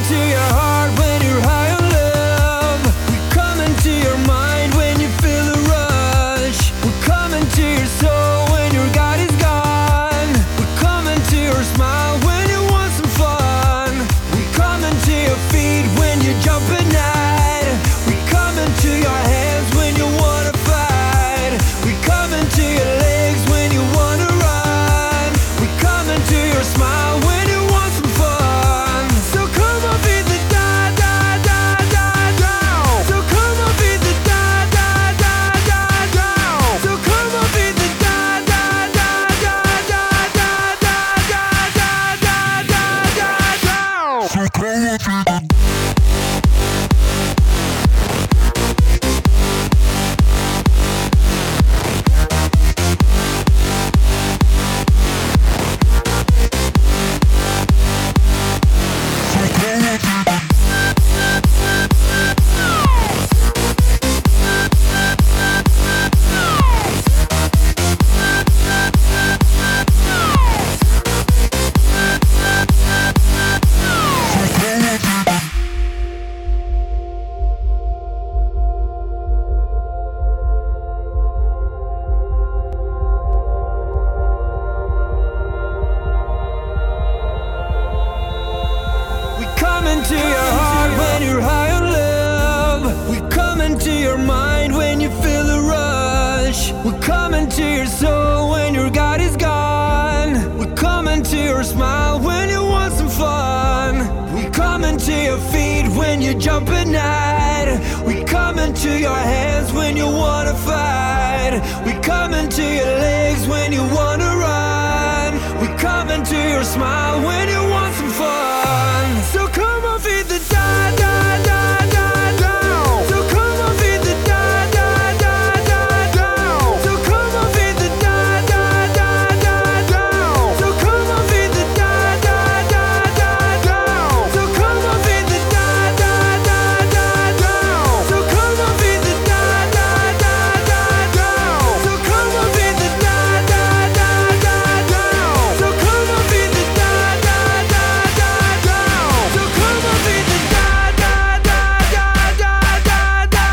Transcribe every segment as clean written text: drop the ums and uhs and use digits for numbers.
into your heart when you're high on love. We come into your mind when you feel the rush. We come into your soul when your God is gone. We come into your smile when you want some fun. We come into your feet when you jump at night. We come into your hands when you wanna fight. We come into your legs when you wanna run. We come into your smile when you want some fun. So come on, beat the da da da da down. So come on, beat the da da da da down. So come on, beat the da da da da da da da da da da da down. So come on, beat the into your heart when you're high on love. We come into your mind when you feel the rush. We come into your soul when your God is gone. We come into your smile when you want some fun. We come into your feet when you jump at night. We come into your hands when you wanna fight. We come into your legs when you wanna run. We come into your smile when you want some fun. So come on, feed the da da da da down. So come on, feed the da da da da down. So come on, feed the da da da da down. So come on, feed the da da da da down. So come on, feed the da da da da down. So come on, feed the da da da da down. So come on, feed the da da da da down. So come on, feed the da da da da down. So come on, feed the da da da da da da da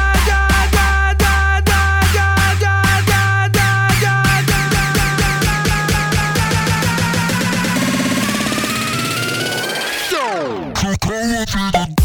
da da da da da da.